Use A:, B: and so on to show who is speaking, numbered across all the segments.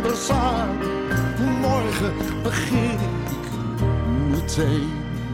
A: anders aan. Morgen begin ik meteen.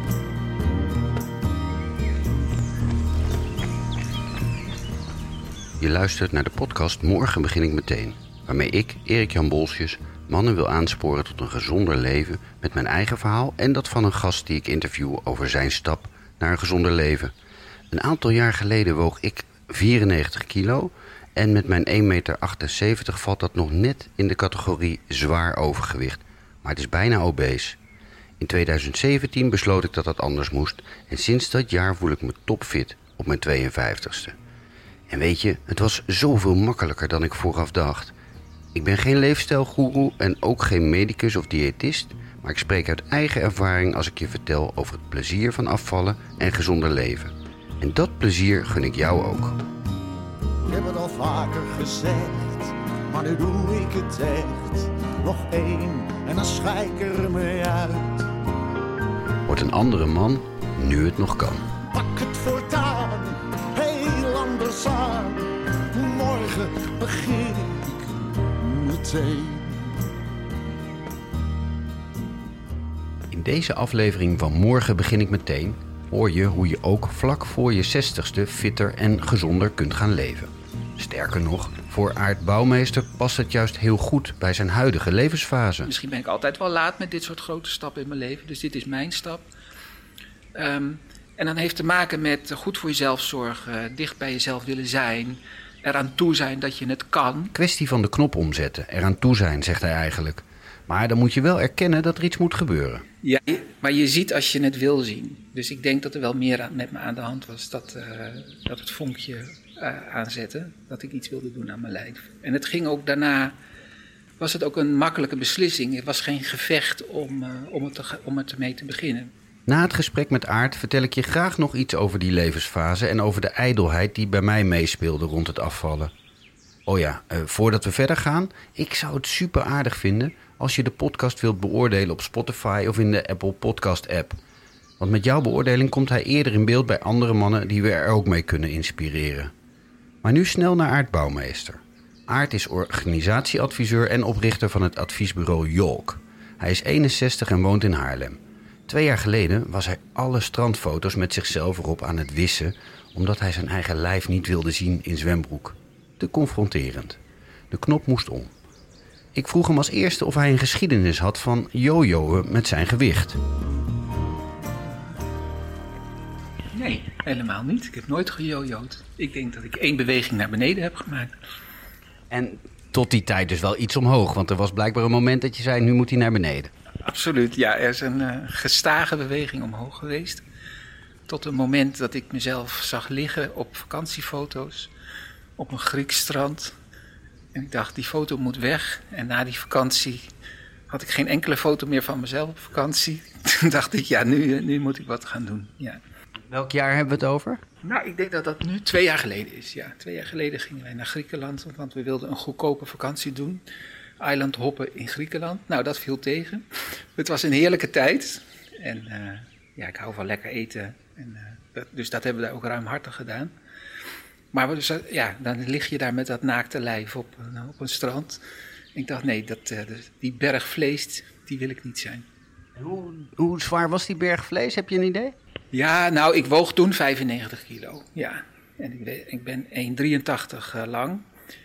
B: Je luistert naar de podcast Morgen begin ik meteen, waarmee ik, Erik-Jan Bolsjes, mannen wil aansporen tot een gezonder leven met mijn eigen verhaal en dat van een gast die ik interview over zijn stap naar een gezonder leven. Een aantal jaar geleden woog ik 94 kilo en met mijn 1,78 meter valt dat nog net in de categorie zwaar overgewicht, maar het is bijna obese. In 2017 besloot ik dat dat anders moest en sinds dat jaar voel ik me topfit op mijn 52ste. En weet je, het was zoveel makkelijker dan ik vooraf dacht. Ik ben geen leefstijlgoeroe en ook geen medicus of diëtist, maar ik spreek uit eigen ervaring als ik je vertel over het plezier van afvallen en gezonder leven. En dat plezier gun ik jou ook.
A: Ik heb het al vaker gezegd, maar nu doe ik het echt. Nog één en dan schijk ik er mee uit.
B: Word een andere man, nu het nog kan.
A: Pak het voortaan, heel anders aan. Morgen begin ik meteen.
B: In deze aflevering van Morgen begin ik meteen hoor je hoe je ook vlak voor je 60ste fitter en gezonder kunt gaan leven. Sterker nog, voor Aart Bouwmeester past het juist heel goed bij zijn huidige levensfase.
C: Misschien ben ik altijd wel laat met dit soort grote stappen in mijn leven, dus dit is mijn stap. En dan heeft te maken met goed voor jezelf zorgen, dicht bij jezelf willen zijn, eraan toe zijn dat je het kan.
B: Kwestie van de knop omzetten, eraan toe zijn, zegt hij eigenlijk. Maar dan moet je wel erkennen dat er iets moet gebeuren.
C: Ja, maar je ziet als je het wil zien. Dus ik denk dat er wel meer met me aan de hand was, dat het vonkje aanzette, dat ik iets wilde doen aan mijn lijf. En het ging ook daarna, was het ook een makkelijke beslissing. Het was geen gevecht om het ermee te beginnen.
B: Na het gesprek met Aart vertel ik je graag nog iets over die levensfase en over de ijdelheid die bij mij meespeelde rond het afvallen. Oh ja, voordat we verder gaan, ik zou het super aardig vinden als je de podcast wilt beoordelen op Spotify of in de Apple Podcast app. Want met jouw beoordeling komt hij eerder in beeld bij andere mannen die we er ook mee kunnen inspireren. Maar nu snel naar Aart Bouwmeester. Aart is organisatieadviseur en oprichter van het adviesbureau Yolk. Hij is 61 en woont in Haarlem. 2 jaar geleden was hij alle strandfoto's met zichzelf erop aan het wissen, omdat hij zijn eigen lijf niet wilde zien in zwembroek. Te confronterend. De knop moest om. Ik vroeg hem als eerste of hij een geschiedenis had van jojoen met zijn gewicht.
C: Nee, helemaal niet. Ik heb nooit gejojoed. Ik denk dat ik 1 beweging naar beneden heb gemaakt.
B: En tot die tijd dus wel iets omhoog, want er was blijkbaar een moment dat je zei, nu moet hij naar beneden.
C: Absoluut, ja. Er is een gestage beweging omhoog geweest. Tot een moment dat ik mezelf zag liggen op vakantiefoto's op een Grieks strand. En ik dacht, die foto moet weg. En na die vakantie had ik geen enkele foto meer van mezelf op vakantie. Toen dacht ik, ja, nu moet ik wat gaan doen. Ja.
B: Welk jaar hebben we het over?
C: Nou, ik denk dat dat nu 2 jaar geleden is. Ja, 2 jaar geleden gingen wij naar Griekenland, want we wilden een goedkope vakantie doen. Eiland hoppen in Griekenland. Nou, dat viel tegen. Het was een heerlijke tijd. En ja, ik hou van lekker eten. En, dus dat hebben we daar ook ruimhartig gedaan. Maar dus, ja, dan lig je daar met dat naakte lijf op een strand. Ik dacht, nee, die berg vlees, die wil ik niet zijn.
B: Hoe zwaar was die berg vlees? Heb je een idee?
C: Ja, nou, ik woog toen 95 kilo. Ja. En ik ben 1,83 lang.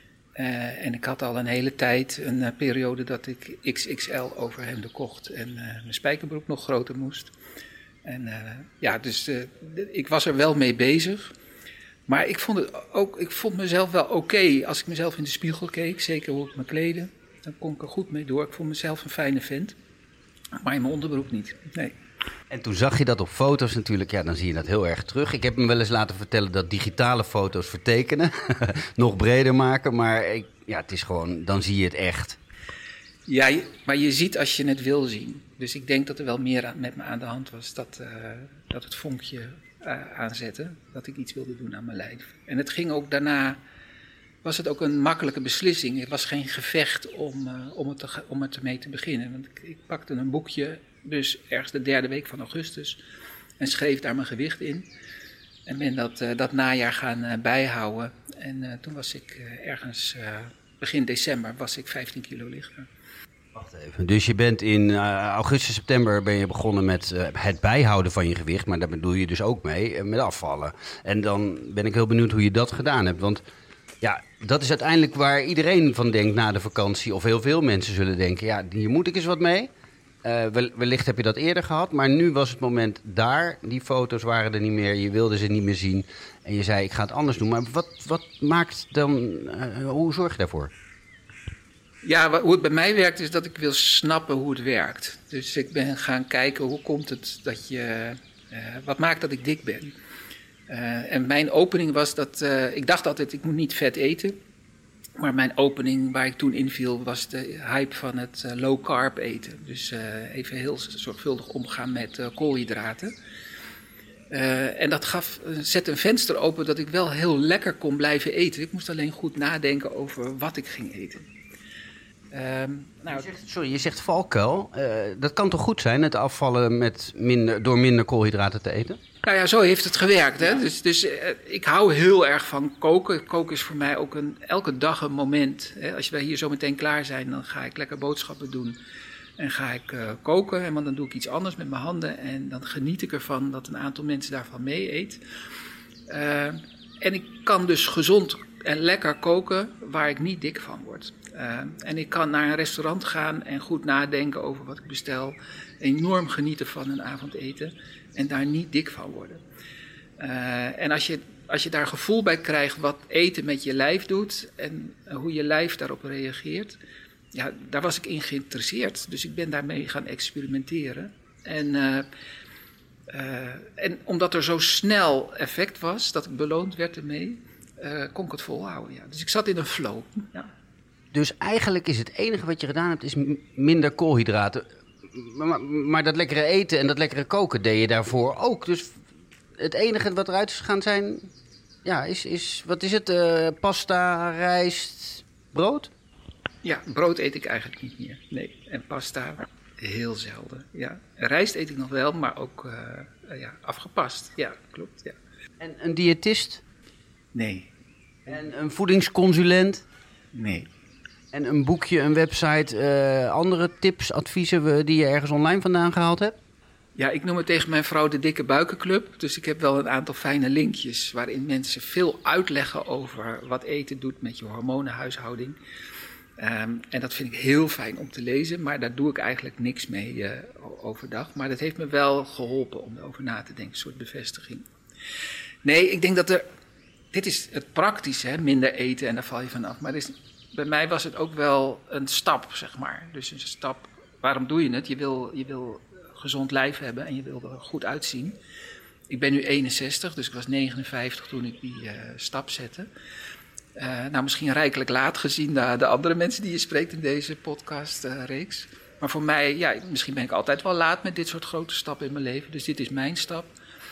C: En ik had al een hele tijd een periode dat ik XXL overhemden kocht. En mijn spijkerbroek nog groter moest. En ja, dus ik was er wel mee bezig. Maar ik vond mezelf wel oké. Als ik mezelf in de spiegel keek, zeker hoe ik me kleedde, dan kon ik er goed mee door. Ik vond mezelf een fijne vent. Maar in mijn onderbroek niet, nee.
B: En toen zag je dat op foto's natuurlijk, ja, dan zie je dat heel erg terug. Ik heb hem wel eens laten vertellen dat digitale foto's vertekenen, nog breder maken. Maar ja, het is gewoon, dan zie je het echt.
C: Ja, maar je ziet als je het wil zien. Dus ik denk dat er wel meer met me aan de hand was, dat het vonkje aanzette, dat ik iets wilde doen aan mijn lijf. En het ging ook daarna, was het ook een makkelijke beslissing. Het was geen gevecht om het ermee te beginnen. Want ik pakte een boekje, dus ergens de 3e week van augustus, en schreef daar mijn gewicht in. En ben dat najaar gaan bijhouden. En toen was ik ergens, begin december, was ik 15 kilo lichter.
B: Wacht even. Dus je bent in augustus, september ben je begonnen met het bijhouden van je gewicht. Maar daar bedoel je dus ook mee met afvallen. En dan ben ik heel benieuwd hoe je dat gedaan hebt. Want ja, dat is uiteindelijk waar iedereen van denkt na de vakantie. Of heel veel mensen zullen denken, ja, hier moet ik eens wat mee. Wellicht heb je dat eerder gehad. Maar nu was het moment daar. Die foto's waren er niet meer. Je wilde ze niet meer zien. En je zei, ik ga het anders doen. Maar wat maakt dan... hoe zorg je daarvoor?
C: Ja, hoe het bij mij werkt is dat ik wil snappen hoe het werkt. Dus ik ben gaan kijken hoe komt het dat je... wat maakt dat ik dik ben? En mijn opening was dat... ik dacht altijd, ik moet niet vet eten. Maar mijn opening waar ik toen inviel was de hype van het low carb eten. Dus even heel zorgvuldig omgaan met koolhydraten. En dat zette een venster open dat ik wel heel lekker kon blijven eten. Ik moest alleen goed nadenken over wat ik ging eten.
B: Je zegt valkuil. Dat kan toch goed zijn, het afvallen door minder koolhydraten te eten?
C: Nou ja, zo heeft het gewerkt. Hè? Dus ik hou heel erg van koken. Koken is voor mij ook elke dag een moment. Hè? Als wij hier zo meteen klaar zijn, dan ga ik lekker boodschappen doen. En ga ik koken, want dan doe ik iets anders met mijn handen. En dan geniet ik ervan dat een aantal mensen daarvan mee eet. En ik kan dus gezond en lekker koken waar ik niet dik van word. En ik kan naar een restaurant gaan en goed nadenken over wat ik bestel. Enorm genieten van een avondeten en daar niet dik van worden. En als je daar gevoel bij krijgt wat eten met je lijf doet en hoe je lijf daarop reageert, ja, daar was ik in geïnteresseerd. Dus ik ben daarmee gaan experimenteren. En omdat er zo snel effect was, dat ik beloond werd ermee, kon ik het volhouden. Ja. Dus ik zat in een flow. Ja.
B: Dus eigenlijk is het enige wat je gedaan hebt, is minder koolhydraten. Maar dat lekkere eten en dat lekkere koken deed je daarvoor ook. Dus het enige wat eruit is gaan zijn, ja, is wat is het? Pasta, rijst, brood?
C: Ja, brood eet ik eigenlijk niet meer. Nee, en pasta heel zelden. Ja. Rijst eet ik nog wel, maar ook afgepast. Ja, klopt. Ja.
B: En een diëtist?
C: Nee.
B: En een voedingsconsulent?
C: Nee.
B: En een boekje, een website, andere tips, adviezen die je ergens online vandaan gehaald hebt?
C: Ja, ik noem het tegen mijn vrouw de Dikke Buikenclub. Dus ik heb wel een aantal fijne linkjes waarin mensen veel uitleggen over wat eten doet met je hormonenhuishouding. En dat vind ik heel fijn om te lezen, maar daar doe ik eigenlijk niks mee overdag. Maar dat heeft me wel geholpen om erover na te denken, een soort bevestiging. Nee, ik denk dat dit is het praktische, hè, minder eten en daar val je vanaf. Maar bij mij was het ook wel een stap, zeg maar. Dus een stap, waarom doe je het? Je wil gezond lijf hebben en je wil er goed uitzien. Ik ben nu 61, dus ik was 59 toen ik die stap zette. Misschien rijkelijk laat gezien de andere mensen die je spreekt in deze podcastreeks. Maar voor mij, ja, misschien ben ik altijd wel laat met dit soort grote stappen in mijn leven. Dus dit is mijn stap.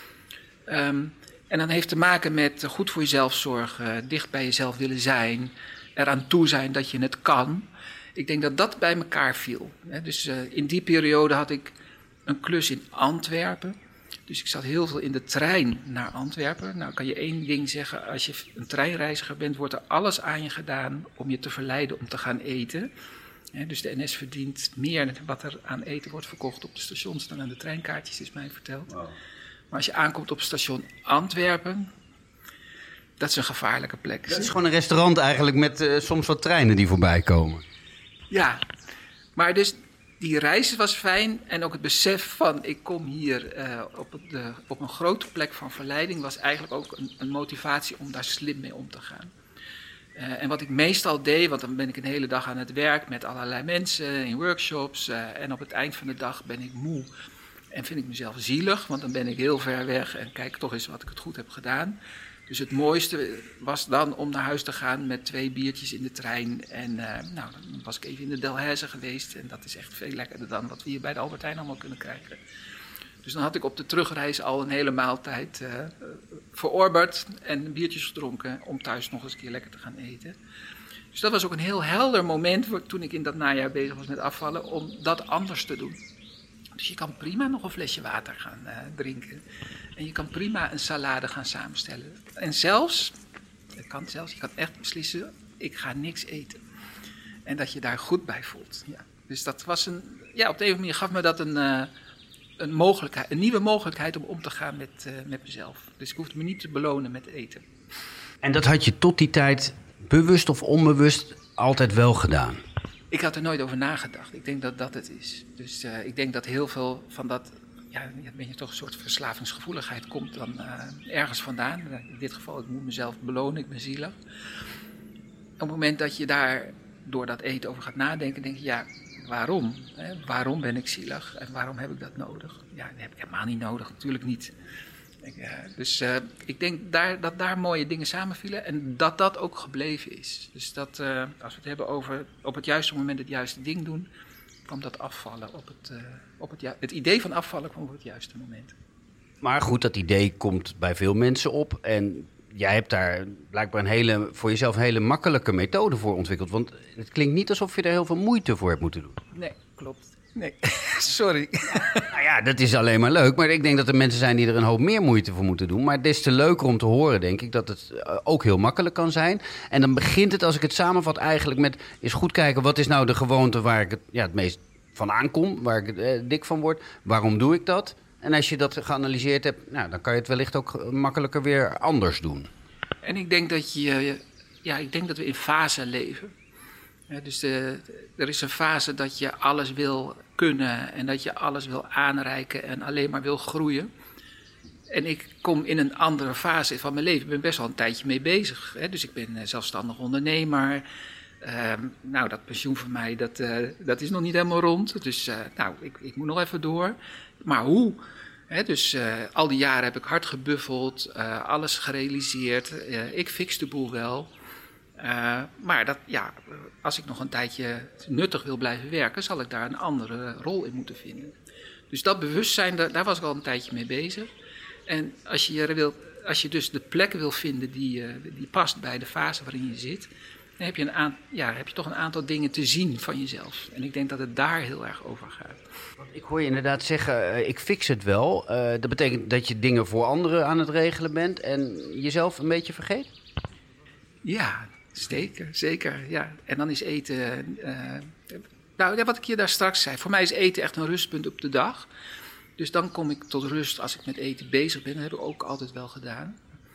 C: En dan heeft te maken met goed voor jezelf zorgen, dicht bij jezelf willen zijn, eraan toe zijn dat je het kan. Ik denk dat dat bij elkaar viel. Dus in die periode had ik een klus in Antwerpen. Dus ik zat heel veel in de trein naar Antwerpen. Nou, kan je één ding zeggen. Als je een treinreiziger bent, wordt er alles aan je gedaan om je te verleiden om te gaan eten. Dus de NS verdient meer wat er aan eten wordt verkocht op de stations dan aan de treinkaartjes, is mij verteld. Wow. Maar als je aankomt op station Antwerpen, dat is een gevaarlijke plek.
B: Dat is gewoon een restaurant eigenlijk met soms wat treinen die voorbij komen.
C: Ja, maar dus die reis was fijn en ook het besef van ik kom hier op een grote plek van verleiding was eigenlijk ook een motivatie om daar slim mee om te gaan. En wat ik meestal deed, want dan ben ik een hele dag aan het werk met allerlei mensen in workshops en op het eind van de dag ben ik moe en vind ik mezelf zielig, want dan ben ik heel ver weg en kijk toch eens wat ik het goed heb gedaan. Dus het mooiste was dan om naar huis te gaan met 2 biertjes in de trein. En dan was ik even in de Delhaize geweest. En dat is echt veel lekkerder dan wat we hier bij de Albert Heijn allemaal kunnen krijgen. Dus dan had ik op de terugreis al een hele maaltijd verorberd en biertjes gedronken om thuis nog eens een keer lekker te gaan eten. Dus dat was ook een heel helder moment toen ik in dat najaar bezig was met afvallen om dat anders te doen. Dus je kan prima nog een flesje water gaan drinken. En je kan prima een salade gaan samenstellen. En je kan echt beslissen, ik ga niks eten. En dat je daar goed bij voelt. Ja. Dus dat was op de een of andere manier gaf me dat een mogelijkheid, een nieuwe mogelijkheid om te gaan met mezelf. Dus ik hoefde me niet te belonen met eten.
B: En dat had je tot die tijd bewust of onbewust altijd wel gedaan?
C: Ik had er nooit over nagedacht. Ik denk dat dat het is. Dus ik denk dat heel veel van dat, ben je toch een soort verslavingsgevoeligheid komt dan ergens vandaan. In dit geval, ik moet mezelf belonen, ik ben zielig. Op het moment dat je daar door dat eten over gaat nadenken, denk je, waarom? Waarom ben ik zielig en waarom heb ik dat nodig? Ja, dat heb ik helemaal niet nodig, natuurlijk niet. Ik denk dat daar mooie dingen samenvielen en dat ook gebleven is. Dus dat, als we het hebben over op het juiste moment het juiste ding doen, kwam dat afvallen het idee van afvallen kwam op het juiste moment.
B: Maar goed, dat idee komt bij veel mensen op en jij hebt daar blijkbaar voor jezelf een hele makkelijke methode voor ontwikkeld. Want het klinkt niet alsof je er heel veel moeite voor hebt moeten doen.
C: Nee, klopt. Nee, sorry.
B: Nou ja, dat is alleen maar leuk. Maar ik denk dat er mensen zijn die er een hoop meer moeite voor moeten doen. Maar des te leuker om te horen, denk ik, dat het ook heel makkelijk kan zijn. En dan begint het, als ik het samenvat, eigenlijk met eens goed kijken, wat is nou de gewoonte waar ik het meest van aankom, waar ik dik van word. Waarom doe ik dat? En als je dat geanalyseerd hebt, dan kan je het wellicht ook makkelijker weer anders doen.
C: En ik denk dat ik denk dat we in fasen leven. Ja, dus er is een fase dat je alles wil kunnen en dat je alles wil aanreiken en alleen maar wil groeien. En ik kom in een andere fase van mijn leven. Ik ben best wel een tijdje mee bezig. Hè? Dus ik ben zelfstandig ondernemer. Dat pensioen van mij, dat is nog niet helemaal rond. Dus ik moet nog even door. Maar hoe? Dus al die jaren heb ik hard gebuffeld, alles gerealiseerd. Ik fix de boel wel. Maar als ik nog een tijdje nuttig wil blijven werken, zal ik daar een andere rol in moeten vinden. Dus dat bewustzijn, daar was ik al een tijdje mee bezig. En als je dus de plek wil vinden die past bij de fase waarin je zit, dan heb je toch een aantal dingen te zien van jezelf. En ik denk dat het daar heel erg over gaat.
B: Ik hoor je inderdaad zeggen, ik fix het wel. Dat betekent dat je dingen voor anderen aan het regelen bent en jezelf een beetje vergeet?
C: Ja, zeker. Ja. En dan is eten... wat ik je daar straks zei. Voor mij is eten echt een rustpunt op de dag. Dus dan kom ik tot rust als ik met eten bezig ben. Dat heb ik ook altijd wel gedaan.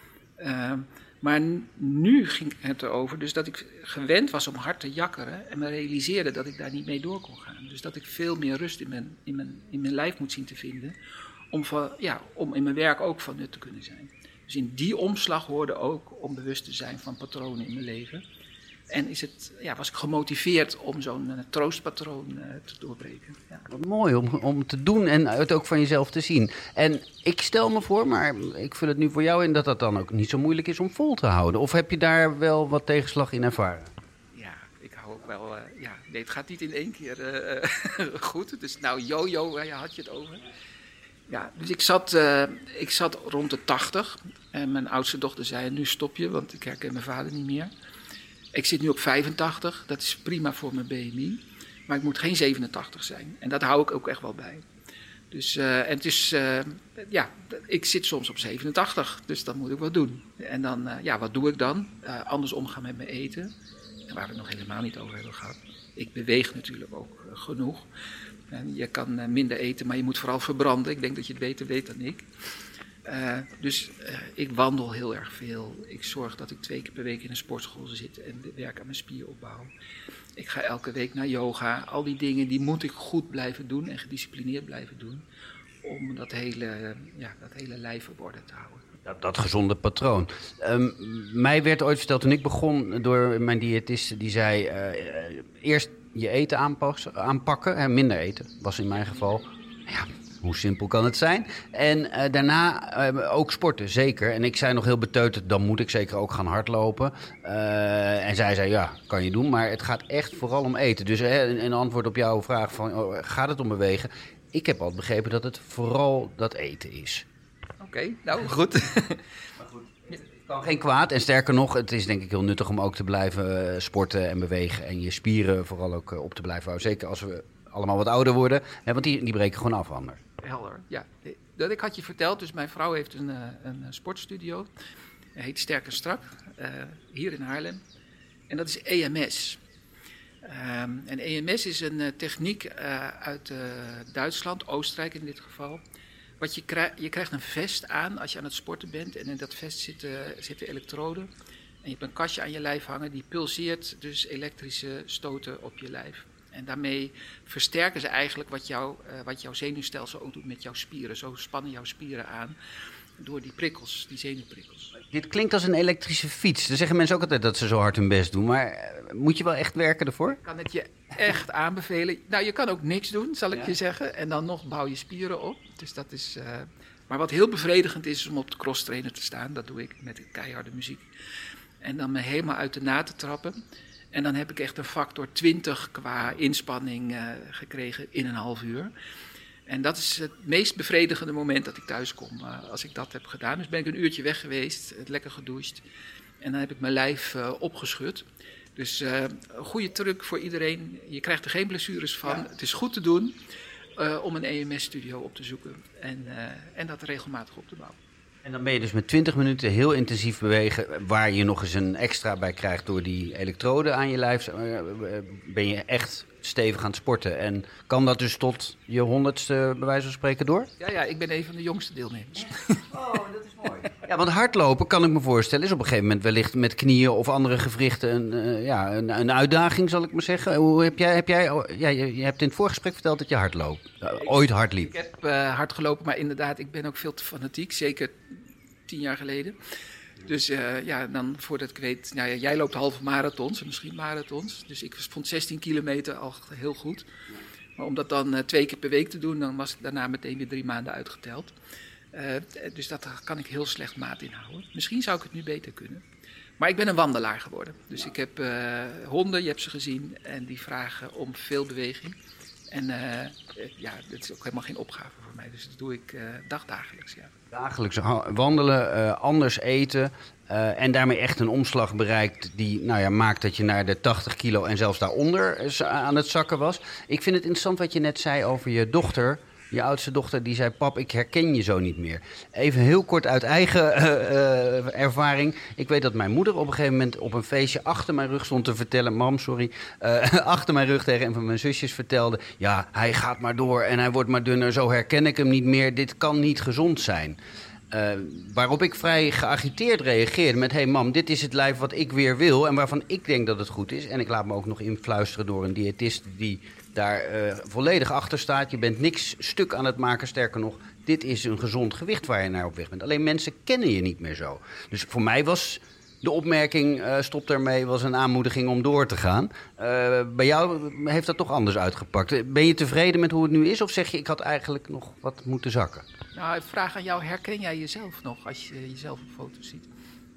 C: Maar nu ging het erover dus dat ik gewend was om hard te jakkeren en me realiseerde dat ik daar niet mee door kon gaan. Dus dat ik veel meer rust in mijn lijf moet zien te vinden om in mijn werk ook van nut te kunnen zijn. Dus in die omslag hoorde ook om bewust te zijn van patronen in mijn leven. En was ik gemotiveerd om zo'n troostpatroon te doorbreken. Ja.
B: Wat mooi om te doen en het ook van jezelf te zien. En ik stel me voor, maar ik vul het nu voor jou in, dat dat dan ook niet zo moeilijk is om vol te houden. Of heb je daar wel wat tegenslag in ervaren?
C: Ja, ik hou ook wel... nee, het gaat niet in één keer goed. Dus yo-yo, had je het over. Ja, dus ik zat rond de 80. En mijn oudste dochter zei, nu stop je, want ik herken mijn vader niet meer. Ik zit nu op 85, dat is prima voor mijn BMI. Maar ik moet geen 87 zijn. En dat hou ik ook echt wel bij. Dus, ik zit soms op 87, dus dat moet ik wel doen. En dan, wat doe ik dan? Anders omgaan met mijn eten. En waar we het nog helemaal niet over hebben gehad. Ik beweeg natuurlijk ook genoeg. En je kan minder eten, maar je moet vooral verbranden. Ik denk dat je het beter weet dan ik. Ik wandel heel erg veel. Ik zorg dat ik 2 keer per week in een sportschool zit en werk aan mijn spieropbouw. Ik ga elke week naar yoga. Al die dingen die moet ik goed blijven doen en gedisciplineerd blijven doen. Om dat hele lijf op orde te houden.
B: Dat gezonde patroon. Mij werd ooit verteld toen ik begon door mijn diëtist. Die zei eerst je eten aanpakken. En minder eten was in mijn geval. Ja, hoe simpel kan het zijn? En daarna ook sporten, zeker. En ik zei nog heel beteuterd, dan moet ik zeker ook gaan hardlopen. En zij zei, ja, kan je doen. Maar het gaat echt vooral om eten. Dus een antwoord op jouw vraag van, gaat het om bewegen? Ik heb altijd begrepen dat het vooral dat eten is.
C: Oké, nou goed.
B: Maar goed, het kan geen kwaad. En sterker nog, het is denk ik heel nuttig om ook te blijven sporten en bewegen. En je spieren vooral ook op te blijven houden. Zeker als we allemaal wat ouder worden. Hè, want die breken gewoon af anders.
C: Helder, ja. Dat ik had je verteld, dus mijn vrouw heeft een sportstudio. Hij heet Sterk en Strak, hier in Haarlem. En dat is EMS. En EMS is een techniek uit Duitsland, Oostenrijk in dit geval. Je krijgt een vest aan als je aan het sporten bent. En in dat vest zitten elektroden. En je hebt een kastje aan je lijf hangen. Die pulseert dus elektrische stoten op je lijf. En daarmee versterken ze eigenlijk wat jouw zenuwstelsel ook doet met jouw spieren. Zo spannen jouw spieren aan door die prikkels, die zenuwprikkels.
B: Dit klinkt als een elektrische fiets. Dan zeggen mensen ook altijd dat ze zo hard hun best doen. Maar moet je wel echt werken ervoor?
C: Ik kan het je echt aanbevelen. Nou, je kan ook niks doen, zal ik je zeggen. En dan nog bouw je spieren op. Dus dat is... Maar wat heel bevredigend is om op de crosstrainer te staan. Dat doe ik met keiharde muziek. En dan me helemaal uit de naad te trappen. En dan heb ik echt een factor 20 qua inspanning gekregen in een half uur. En dat is het meest bevredigende moment dat ik thuis kom, als ik dat heb gedaan. Dus ben ik een uurtje weg geweest, lekker gedoucht. En dan heb ik mijn lijf opgeschud. Dus een goede truc voor iedereen. Je krijgt er geen blessures van. Ja. Het is goed te doen om een EMS-studio op te zoeken. En dat regelmatig op te bouwen.
B: En dan ben je dus met 20 minuten heel intensief bewegen, waar je nog eens een extra bij krijgt door die elektroden aan je lijf. Ben je echt stevig aan het sporten. En kan dat dus tot je 100ste bij wijze van spreken door?
C: Ja, ik ben een van de jongste deelnemers.
B: Oh, dat is mooi. Ja, want hardlopen, kan ik me voorstellen, is op een gegeven moment wellicht met knieën of andere gewrichten een uitdaging, zal ik maar zeggen. Hoe je hebt in het voorgesprek verteld dat je hardloopt. Ooit hard liep.
C: Ik heb hard gelopen, maar inderdaad, ik ben ook veel te fanatiek. Zeker 10 jaar geleden. Dus dan voordat ik weet... jij loopt halve marathons en misschien marathons. Dus ik vond 16 kilometer al heel goed. Maar om dat dan 2 keer per week te doen, dan was ik daarna meteen weer 3 maanden uitgeteld. Dus dat kan ik heel slecht maat inhouden. Misschien zou ik het nu beter kunnen. Maar ik ben een wandelaar geworden. Dus ik heb honden, je hebt ze gezien, en die vragen om veel beweging. En dat is ook helemaal geen opgave voor mij. Dus dat doe ik dagelijks, ja. Dagelijks
B: wandelen, anders eten en daarmee echt een omslag bereikt die maakt dat je naar de 80 kilo en zelfs daaronder aan het zakken was. Ik vind het interessant wat je net zei over je dochter. Je oudste dochter die zei, pap, ik herken je zo niet meer. Even heel kort uit eigen ervaring. Ik weet dat mijn moeder op een gegeven moment op een feestje achter mijn rug stond te vertellen. Mam, sorry. Achter mijn rug tegen een van mijn zusjes vertelde. Ja, hij gaat maar door en hij wordt maar dunner. Zo herken ik hem niet meer. Dit kan niet gezond zijn. Waarop ik vrij geagiteerd reageerde met... hey mam, dit is het lijf wat ik weer wil en waarvan ik denk dat het goed is. En ik laat me ook nog influisteren door een diëtist die daar volledig achter staat. Je bent niks stuk aan het maken, sterker nog... dit is een gezond gewicht waar je naar op weg bent. Alleen mensen kennen je niet meer zo. Dus voor mij was de opmerking, stop daarmee, was een aanmoediging om door te gaan. Bij jou heeft dat toch anders uitgepakt. Ben je tevreden met hoe het nu is of zeg je... ik had eigenlijk nog wat moeten zakken?
C: Nou, vraag aan jou, herken jij jezelf nog als je jezelf op foto's ziet?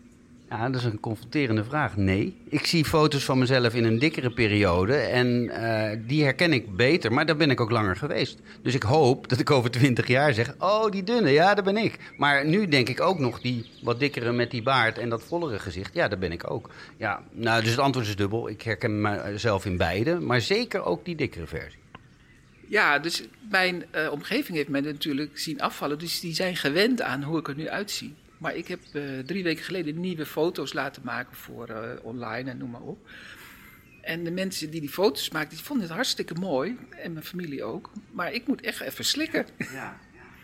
B: Ja, dat is een confronterende vraag. Nee. Ik zie foto's van mezelf in een dikkere periode en die herken ik beter, maar daar ben ik ook langer geweest. Dus ik hoop dat ik over 20 jaar zeg, oh, die dunne, ja, daar ben ik. Maar nu denk ik ook nog die wat dikkere met die baard en dat vollere gezicht, ja, daar ben ik ook. Ja, nou, dus het antwoord is dubbel. Ik herken mezelf in beide, maar zeker ook die dikkere versie.
C: Ja, dus mijn omgeving heeft mij natuurlijk zien afvallen, dus die zijn gewend aan hoe ik er nu uitzie. Maar ik heb 3 weken geleden nieuwe foto's laten maken voor online en noem maar op. En de mensen die foto's maakten, die vonden het hartstikke mooi. En mijn familie ook. Maar ik moet echt even slikken. Ja.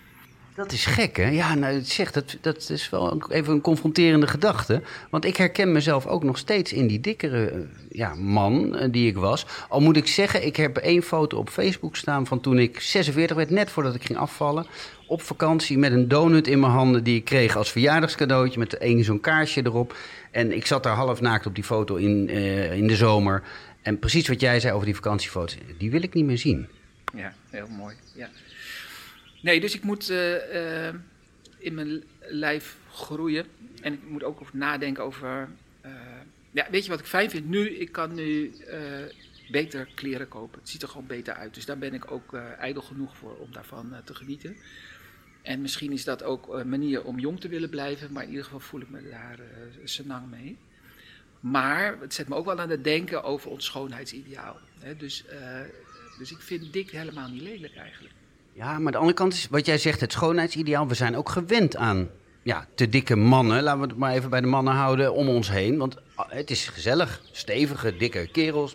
B: Dat is gek, hè? Ja, nou, dat is wel even een confronterende gedachte. Want ik herken mezelf ook nog steeds in die dikkere man die ik was. Al moet ik zeggen, ik heb 1 foto op Facebook staan van toen ik 46 werd, net voordat ik ging afvallen. Op vakantie met een donut in mijn handen die ik kreeg als verjaardagscadeautje met zo'n kaarsje erop. En ik zat daar half naakt op die foto in de zomer. En precies wat jij zei over die vakantiefoto's, die wil ik niet meer zien.
C: Ja, heel mooi, ja. Nee, dus ik moet in mijn lijf groeien. En ik moet ook over nadenken over... weet je wat ik fijn vind? Ik kan nu beter kleren kopen. Het ziet er gewoon beter uit. Dus daar ben ik ook ijdel genoeg voor om daarvan te genieten. En misschien is dat ook een manier om jong te willen blijven. Maar in ieder geval voel ik me daar senang mee. Maar het zet me ook wel aan het denken over ons schoonheidsideaal. Hè? Dus ik vind dik helemaal niet lelijk eigenlijk.
B: Ja, maar de andere kant is, wat jij zegt, het schoonheidsideaal. We zijn ook gewend aan te dikke mannen. Laten we het maar even bij de mannen houden om ons heen. Want het is gezellig. Stevige, dikke kerels.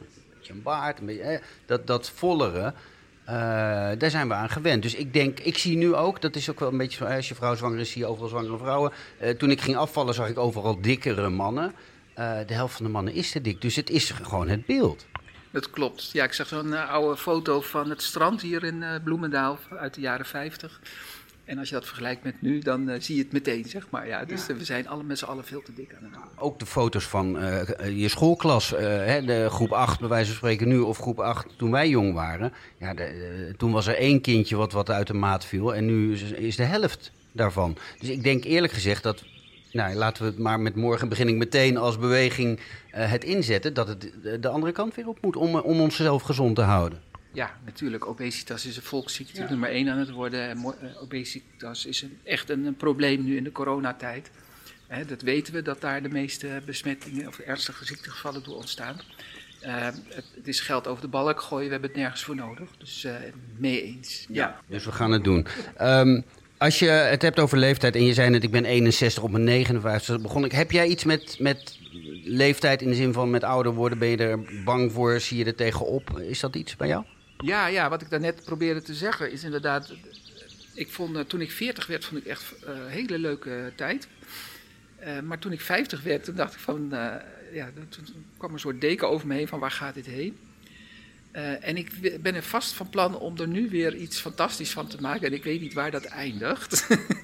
B: beetje een baard, een beetje, dat vollere. Daar zijn we aan gewend. Dus ik zie nu ook, dat is ook wel een beetje zo, als je vrouw zwanger is, zie je overal zwangere vrouwen. Toen ik ging afvallen, zag ik overal dikkere mannen. De helft van de mannen is te dik, dus het is gewoon het beeld.
C: Dat klopt. Ja, ik zag zo'n oude foto van het strand hier in Bloemendaal uit de jaren 50. En als je dat vergelijkt met nu, dan zie je het meteen, zeg maar. Ja, dus we zijn met z'n allen veel te dik aan het worden.
B: Ook de foto's van je schoolklas, de groep 8 bij wijze van spreken nu, of groep 8 toen wij jong waren. Ja, toen was er 1 kindje wat uit de maat viel en nu is de helft daarvan. Dus ik denk eerlijk gezegd dat, nou, laten we het maar met morgen begin ik meteen als beweging het inzetten, dat het de andere kant weer op moet om onszelf gezond te houden.
C: Ja, natuurlijk. Obesitas is een volksziekte nummer 1 aan het worden. En obesitas is echt een probleem nu in de coronatijd. Dat weten we, dat daar de meeste besmettingen of ernstige ziektegevallen door ontstaan. Het is geld over de balk gooien, we hebben het nergens voor nodig. Dus mee eens. Ja.
B: Dus we gaan het doen. Als je het hebt over leeftijd en je zei net, ik ben 61, op mijn 59 begon ik. Heb jij iets met leeftijd in de zin van met ouder worden? Ben je er bang voor? Zie je er tegenop? Is dat iets bij jou?
C: Ja, wat ik daarnet probeerde te zeggen is inderdaad, ik vond, toen ik 40 werd, vond ik echt een hele leuke tijd. Maar toen ik 50 werd, toen dacht ik van, toen kwam een soort deken over me heen van waar gaat dit heen? En ik ben er vast van plan om er nu weer iets fantastisch van te maken. En ik weet niet waar dat eindigt.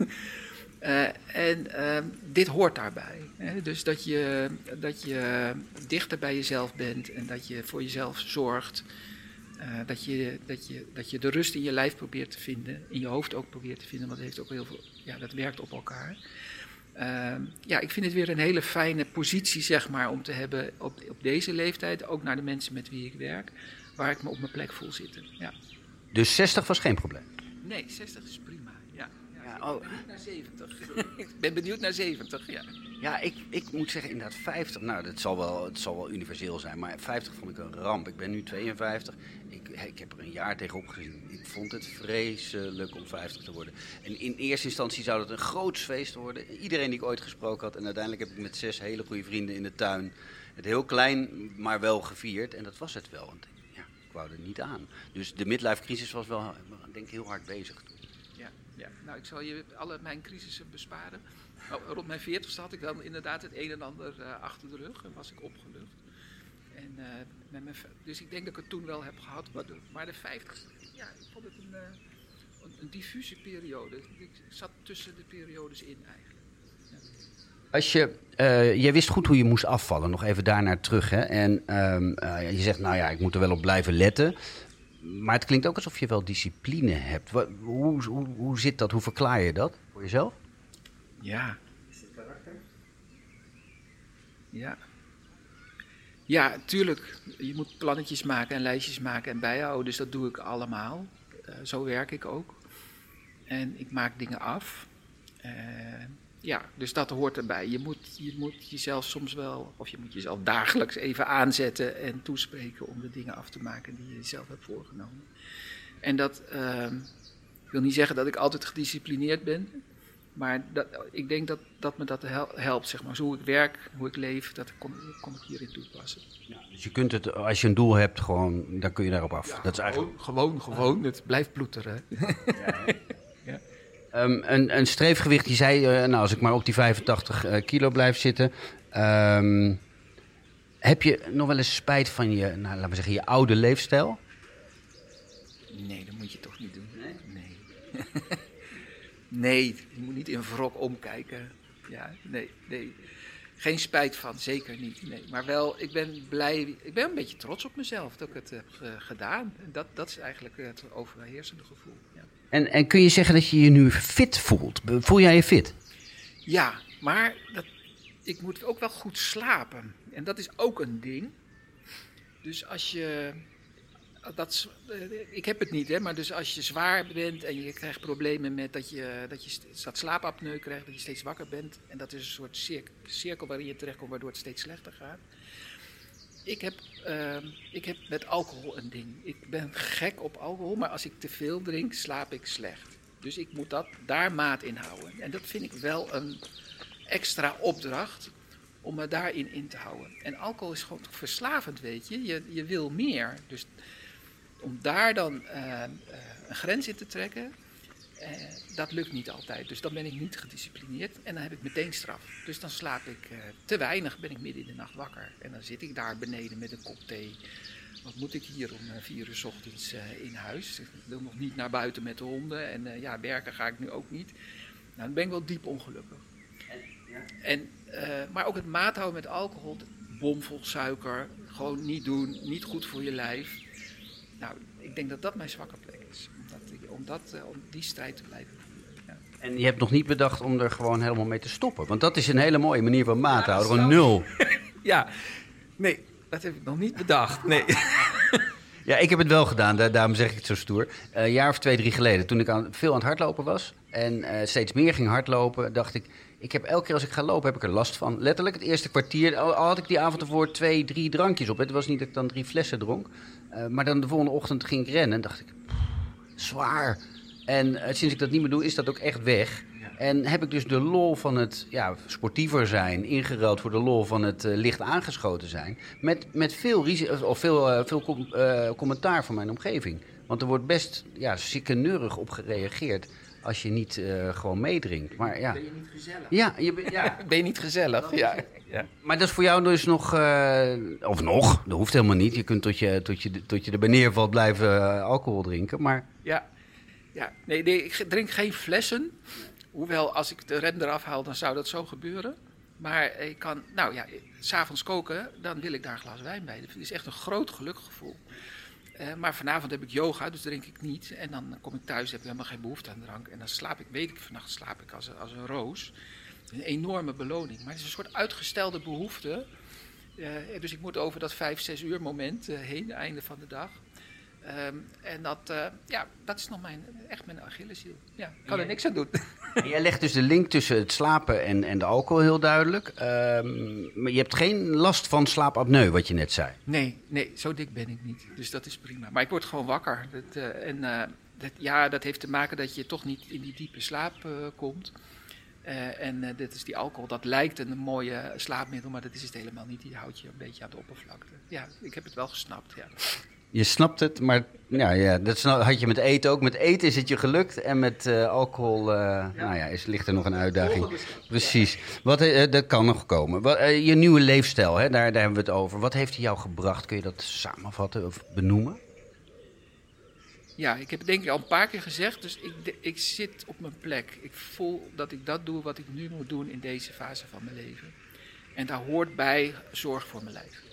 C: Dit hoort daarbij. Hè? Dus dat je dichter bij jezelf bent en dat je voor jezelf zorgt. Dat je de rust in je lijf probeert te vinden, in je hoofd ook probeert te vinden, want het heeft ook heel veel, dat werkt op elkaar. Ik vind het weer een hele fijne positie, zeg maar, om te hebben op deze leeftijd, ook naar de mensen met wie ik werk, waar ik me op mijn plek voel zitten. Ja.
B: Dus 60 was geen probleem?
C: Nee, 60 is prima. Ik ben benieuwd naar 70. Ik ben benieuwd naar 70, ja.
B: Ja, ik moet zeggen, inderdaad 50, nou, het zal wel universeel zijn, maar 50 vond ik een ramp. Ik ben nu 52, ik heb er een jaar tegenop gezien. Ik vond het vreselijk om 50 te worden. En in eerste instantie zou het een groots feest worden. Iedereen die ik ooit gesproken had, en uiteindelijk heb ik met 6 hele goede vrienden in de tuin het heel klein, maar wel gevierd. En dat was het wel, want ik wou er niet aan. Dus de midlife crisis was wel, denk ik, heel hard bezig toen.
C: Ja, nou, ik zal je alle mijn crisissen besparen. Rond mijn 40ste had ik dan inderdaad het een en ander achter de rug en was ik opgelucht. Dus ik denk dat ik het toen wel heb gehad. Maar de 50ste, ik vond het een diffuse periode. Ik zat tussen de periodes in eigenlijk. Ja.
B: Als jij wist goed hoe je moest afvallen, nog even daarnaar terug. Hè? En je zegt, ik moet er wel op blijven letten. Maar het klinkt ook alsof je wel discipline hebt. Hoe zit dat? Hoe verklaar je dat voor jezelf?
C: Ja. Is het karakter? Ja. Ja, tuurlijk. Je moet plannetjes maken en lijstjes maken en bijhouden. Dus dat doe ik allemaal. Zo werk ik ook. En ik maak dingen af. Dus dat hoort erbij. Je moet jezelf soms wel, of je moet jezelf dagelijks even aanzetten en toespreken om de dingen af te maken die je jezelf hebt voorgenomen. En dat wil niet zeggen dat ik altijd gedisciplineerd ben, maar ik denk dat me dat helpt, zeg maar. Zo hoe ik werk, hoe ik leef, dat kom ik hierin toepassen.
B: Ja, dus je kunt het, als je een doel hebt, dan kun je daarop af.
C: Ja,
B: dat is eigenlijk
C: gewoon. Het blijft ploeteren.
B: Ja. Een streefgewicht, die zei, als ik maar op die 85 kilo blijf zitten. Heb je nog wel eens spijt van je, laten we zeggen, je oude leefstijl?
C: Nee, dat moet je toch niet doen. Nee. Nee, je moet niet in wrok omkijken. Ja, nee. Geen spijt van, zeker niet. Nee. Maar wel, ik ben blij, ik ben een beetje trots op mezelf dat ik het heb gedaan. En dat is eigenlijk het overheersende gevoel. Ja.
B: En kun je zeggen dat je je nu fit voelt? Voel jij je fit?
C: Ja, maar ik moet ook wel goed slapen. En dat is ook een ding. Dus als je... ik heb het niet, hè, maar dus als je zwaar bent en je krijgt problemen met dat je slaapapneu krijgt, dat je steeds wakker bent. En dat is een soort cirkel waarin je terechtkomt, waardoor het steeds slechter gaat. Ik heb met alcohol een ding. Ik ben gek op alcohol, maar als ik te veel drink, slaap ik slecht. Dus ik moet daar maat in houden. En dat vind ik wel een extra opdracht om me daarin in te houden. En alcohol is gewoon verslavend, weet je. Je wil meer. Dus om daar dan een grens in te trekken, dat lukt niet altijd. Dus dan ben ik niet gedisciplineerd en dan heb ik meteen straf. Dus dan slaap ik te weinig, ben ik midden in de nacht wakker. En dan zit ik daar beneden met een kop thee. Wat moet ik hier om 4 uur 's ochtends in huis? Ik wil nog niet naar buiten met de honden en werken ga ik nu ook niet. Nou, dan ben ik wel diep ongelukkig. Maar ook het maat houden met alcohol, bomvol suiker, gewoon niet doen, niet goed voor je lijf. Nou, ik denk dat dat mijn zwakke plek is, om die strijd te blijven voeren. Ja.
B: En je hebt nog niet bedacht om er gewoon helemaal mee te stoppen? Want dat is een hele mooie manier van maat houden, gewoon 0.
C: Ja, nee, dat heb ik nog niet bedacht, nee.
B: Ja, ik heb het wel gedaan, daarom zeg ik het zo stoer. Een jaar of 2, 3 geleden, toen ik veel aan het hardlopen was en steeds meer ging hardlopen, dacht ik heb elke keer als ik ga lopen, heb ik er last van. Letterlijk, het eerste kwartier, al had ik die avond ervoor 2, 3 drankjes op. Het was niet dat ik dan 3 flessen dronk. Maar dan de volgende ochtend ging ik rennen en dacht ik, zwaar. En sinds ik dat niet meer doe, is dat ook echt weg. En heb ik dus de lol van het sportiever zijn ingeruild voor de lol van het licht aangeschoten zijn. Met veel commentaar van mijn omgeving. Want er wordt best sikkeneurig op gereageerd als je niet gewoon meedrinkt. Maar, ja.
C: Ben je niet gezellig?
B: Ja,
C: ben je niet gezellig? Ja.
B: Maar dat is voor jou dus nog, dat hoeft helemaal niet. Je kunt tot je erbij neervalt blijven alcohol drinken. Maar...
C: Ja, nee, ik drink geen flessen. Hoewel, als ik de rem eraf haal, dan zou dat zo gebeuren. Maar ik kan, 's avonds koken, dan wil ik daar een glas wijn bij. Dat is echt een groot gelukgevoel. Maar vanavond heb ik yoga, dus drink ik niet. En dan kom ik thuis, heb ik helemaal geen behoefte aan drank. En dan vannacht slaap ik als een roos. Een enorme beloning. Maar het is een soort uitgestelde behoefte. Dus ik moet over dat 5-6 uur moment heen, einde van de dag. En dat is nog mijn Achilleshiel. Ja, ik kan er niks aan doen.
B: En jij legt dus de link tussen het slapen en de alcohol heel duidelijk. Maar je hebt geen last van slaapapneu, wat je net zei.
C: Nee, zo dik ben ik niet. Dus dat is prima. Maar ik word gewoon wakker. Dat heeft te maken dat je toch niet in die diepe slaap komt. Dit is die alcohol, dat lijkt een mooie slaapmiddel, maar dat is het helemaal niet. Die houdt je een beetje aan de oppervlakte. Ja, ik heb het wel gesnapt, ja.
B: Je snapt het, maar dat had je met eten ook. Met eten is het je gelukt en met alcohol ligt er nog een uitdaging. Precies. Dat kan nog komen. Je nieuwe leefstijl, hè, daar hebben we het over. Wat heeft hij jou gebracht? Kun je dat samenvatten of benoemen?
C: Ja, ik heb het denk ik al een paar keer gezegd, dus ik zit op mijn plek. Ik voel dat ik dat doe wat ik nu moet doen in deze fase van mijn leven. En daar hoort bij zorg voor mijn lijf.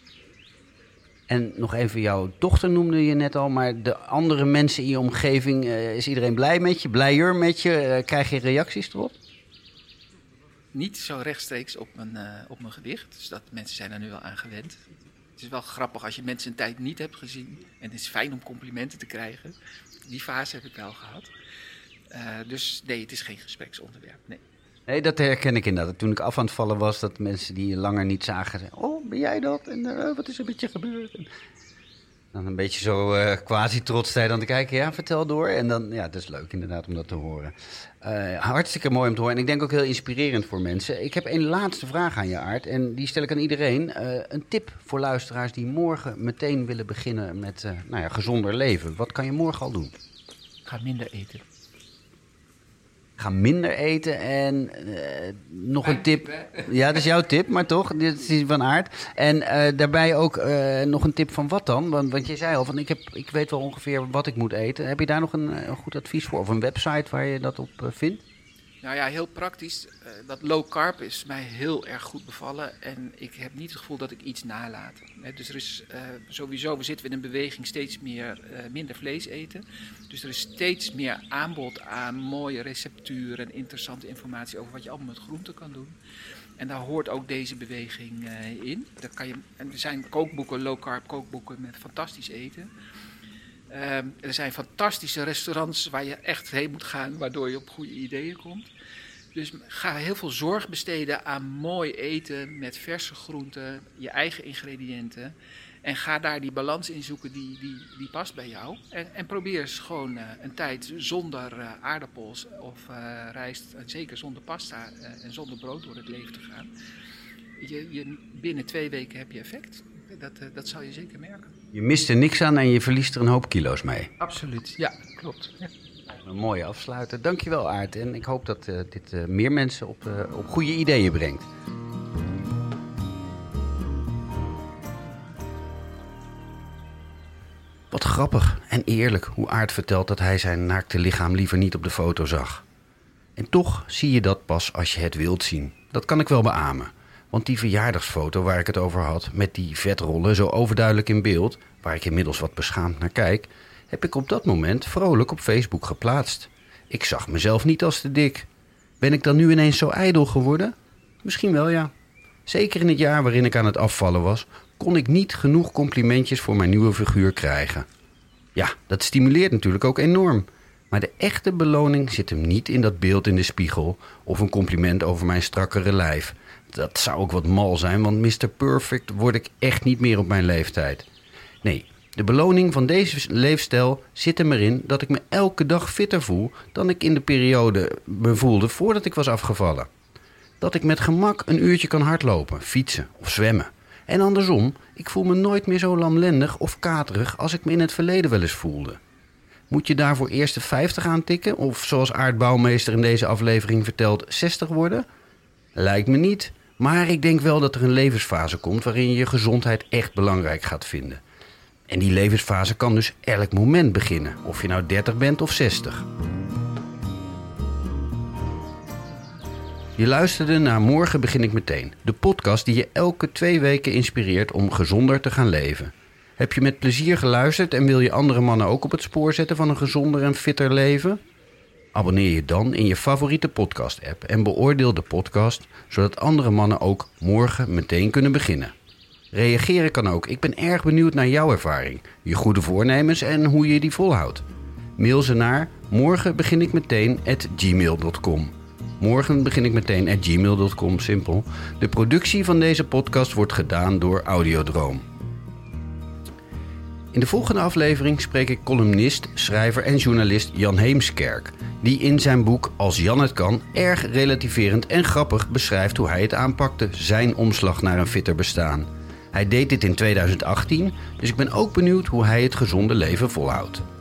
B: En nog even, jouw dochter noemde je net al, maar de andere mensen in je omgeving, is iedereen blij met je, blijer met je? Krijg je reacties erop?
C: Niet zo rechtstreeks op mijn gewicht, dus mensen zijn er nu wel aan gewend. Het is wel grappig als je mensen een tijd niet hebt gezien en het is fijn om complimenten te krijgen. Die fase heb ik wel gehad. Dus nee, het is geen gespreksonderwerp, nee.
B: Nee, dat herken ik inderdaad. Toen ik af aan het vallen was, dat mensen die je langer niet zagen zeiden, oh, ben jij dat? En wat is er met je gebeurd? En dan een beetje zo quasi-trots dan te kijken, ja, vertel door. En dan, ja, het is leuk inderdaad om dat te horen. Hartstikke mooi om te horen en ik denk ook heel inspirerend voor mensen. Ik heb een laatste vraag aan je, Aart, en die stel ik aan iedereen. Een tip voor luisteraars die morgen meteen willen beginnen met gezonder leven. Wat kan je morgen al doen?
C: Ga minder eten.
B: Ga minder eten en nog een tip. Ja, dat is jouw tip, maar toch, dit is die van Aart. En daarbij ook nog een tip van wat dan? Want je zei al, van ik weet wel ongeveer wat ik moet eten. Heb je daar nog een goed advies voor? Of een website waar je dat op vindt?
C: Nou ja, heel praktisch. Dat low carb is mij heel erg goed bevallen. En ik heb niet het gevoel dat ik iets nalaat. Dus er is sowieso, we zitten in een beweging steeds minder vlees eten. Dus er is steeds meer aanbod aan mooie recepturen en interessante informatie over wat je allemaal met groenten kan doen. En daar hoort ook deze beweging in. En er zijn kookboeken, low carb kookboeken met fantastisch eten. Er zijn fantastische restaurants waar je echt heen moet gaan, waardoor je op goede ideeën komt. Dus ga heel veel zorg besteden aan mooi eten met verse groenten, je eigen ingrediënten. En ga daar die balans in zoeken die past bij jou. En probeer eens gewoon een tijd zonder aardappels of rijst, en zeker zonder pasta en zonder brood door het leven te gaan. binnen 2 weken heb je effect. Dat zal je zeker merken.
B: Je mist er niks aan en je verliest er een hoop kilo's mee.
C: Absoluut, ja, klopt. Ja.
B: Een mooie afsluiter. Dankjewel, Aart. En ik hoop dat dit meer mensen op goede ideeën brengt. Wat grappig en eerlijk hoe Aart vertelt dat hij zijn naakte lichaam liever niet op de foto zag. En toch zie je dat pas als je het wilt zien. Dat kan ik wel beamen. Want die verjaardagsfoto waar ik het over had, met die vetrollen zo overduidelijk in beeld, waar ik inmiddels wat beschaamd naar kijk, heb ik op dat moment vrolijk op Facebook geplaatst. Ik zag mezelf niet als te dik. Ben ik dan nu ineens zo ijdel geworden? Misschien wel, ja. Zeker in het jaar waarin ik aan het afvallen was, kon ik niet genoeg complimentjes voor mijn nieuwe figuur krijgen. Ja, dat stimuleert natuurlijk ook enorm. Maar de echte beloning zit hem niet in dat beeld in de spiegel of een compliment over mijn strakkere lijf. Dat zou ook wat mal zijn, want Mr. Perfect word ik echt niet meer op mijn leeftijd. Nee, de beloning van deze leefstijl zit er erin dat ik me elke dag fitter voel dan ik in de periode me voelde voordat ik was afgevallen. Dat ik met gemak een uurtje kan hardlopen, fietsen of zwemmen. En andersom, ik voel me nooit meer zo lamlendig of katerig als ik me in het verleden wel eens voelde. Moet je daarvoor eerst de 50 aantikken of zoals Aart Bouwmeester in deze aflevering vertelt 60 worden? Lijkt me niet, maar ik denk wel dat er een levensfase komt waarin je je gezondheid echt belangrijk gaat vinden. En die levensfase kan dus elk moment beginnen, of je nou 30 bent of 60. Je luisterde naar Morgen begin ik meteen, de podcast die je elke 2 weken inspireert om gezonder te gaan leven. Heb je met plezier geluisterd en wil je andere mannen ook op het spoor zetten van een gezonder en fitter leven? Abonneer je dan in je favoriete podcast-app en beoordeel de podcast, zodat andere mannen ook morgen meteen kunnen beginnen. Reageren kan ook. Ik ben erg benieuwd naar jouw ervaring, je goede voornemens en hoe je die volhoudt. Mail ze naar morgenbeginikmeteen@gmail.com. Morgenbeginikmeteen@gmail.com, simpel. De productie van deze podcast wordt gedaan door Audiodroom. In de volgende aflevering spreek ik columnist, schrijver en journalist Jan Heemskerk, die in zijn boek Als Jan het kan erg relativerend en grappig beschrijft hoe hij het aanpakte, zijn omslag naar een fitter bestaan. Hij deed dit in 2018, dus ik ben ook benieuwd hoe hij het gezonde leven volhoudt.